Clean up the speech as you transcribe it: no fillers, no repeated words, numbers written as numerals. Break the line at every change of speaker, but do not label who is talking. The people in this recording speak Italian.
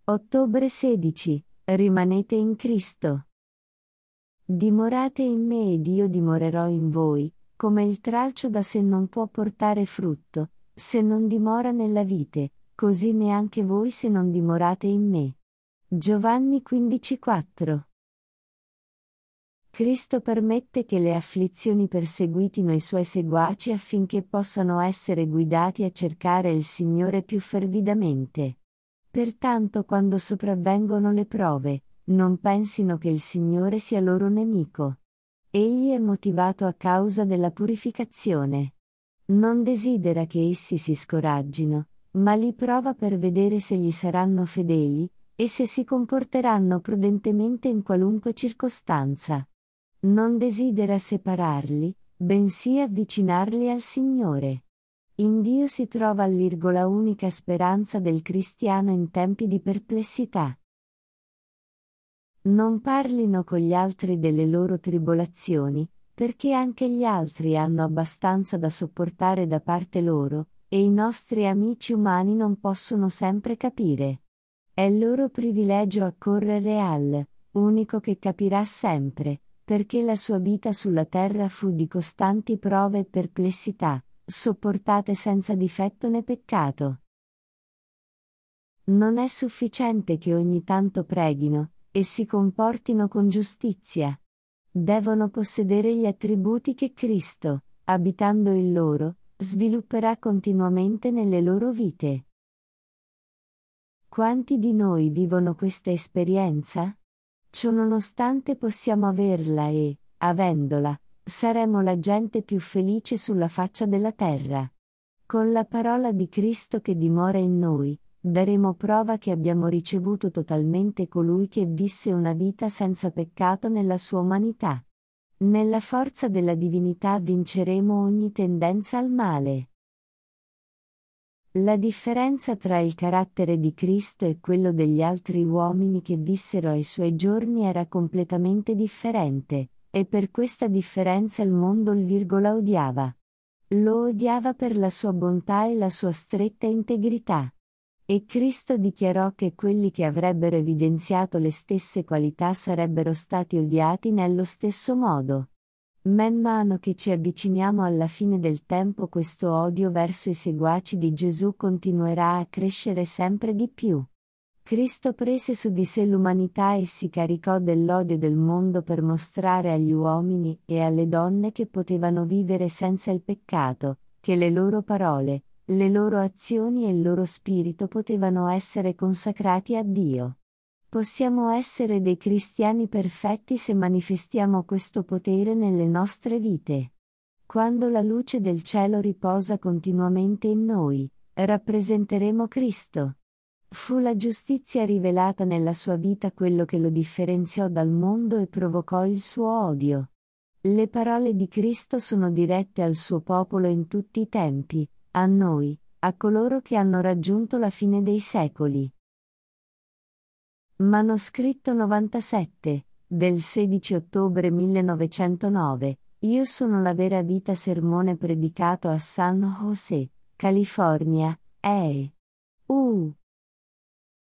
Ottobre 16. Rimanete in Cristo. Dimorate in me ed io dimorerò in voi, come il tralcio da sé non può portare frutto, se non dimora nella vite, così neanche voi se non dimorate in me. Giovanni 15,4. Cristo permette che le afflizioni perseguitino i suoi seguaci affinché possano essere guidati a cercare il Signore più fervidamente. Pertanto quando sopravvengono le prove, non pensino che il Signore sia loro nemico. Egli è motivato a causa della purificazione. Non desidera che essi si scoraggino, ma li prova per vedere se gli saranno fedeli, e se si comporteranno prudentemente in qualunque circostanza. Non desidera separarli, bensì avvicinarli al Signore. In Dio si trova l'unica speranza del cristiano in tempi di perplessità. Non parlino con gli altri delle loro tribolazioni, perché anche gli altri hanno abbastanza da sopportare da parte loro, e i nostri amici umani non possono sempre capire. È loro privilegio accorrere al unico che capirà sempre, perché la sua vita sulla terra fu di costanti prove e perplessità, sopportate senza difetto né peccato. Non è sufficiente che ogni tanto preghino, e si comportino con giustizia. Devono possedere gli attributi che Cristo, abitando in loro, svilupperà continuamente nelle loro vite. Quanti di noi vivono questa esperienza? Ciononostante possiamo averla e, avendola, saremo la gente più felice sulla faccia della terra. Con la parola di Cristo che dimora in noi, daremo prova che abbiamo ricevuto totalmente colui che visse una vita senza peccato nella sua umanità. Nella forza della divinità vinceremo ogni tendenza al male. La differenza tra il carattere di Cristo e quello degli altri uomini che vissero ai suoi giorni era completamente differente, e per questa differenza il mondo odiava. Lo odiava per la sua bontà e la sua stretta integrità. E Cristo dichiarò che quelli che avrebbero evidenziato le stesse qualità sarebbero stati odiati nello stesso modo. Man mano che ci avviciniamo alla fine del tempo, questo odio verso i seguaci di Gesù continuerà a crescere sempre di più. Cristo prese su di sé l'umanità e si caricò dell'odio del mondo per mostrare agli uomini e alle donne che potevano vivere senza il peccato, che le loro parole, le loro azioni e il loro spirito potevano essere consacrati a Dio. Possiamo essere dei cristiani perfetti se manifestiamo questo potere nelle nostre vite. Quando la luce del cielo riposa continuamente in noi, rappresenteremo Cristo. Fu la giustizia rivelata nella sua vita quello che lo differenziò dal mondo e provocò il suo odio. Le parole di Cristo sono dirette al suo popolo in tutti i tempi, a noi, a coloro che hanno raggiunto la fine dei secoli. Manoscritto 97, del 16 ottobre 1909, Io sono la vera vita, sermone predicato a San José, California, E.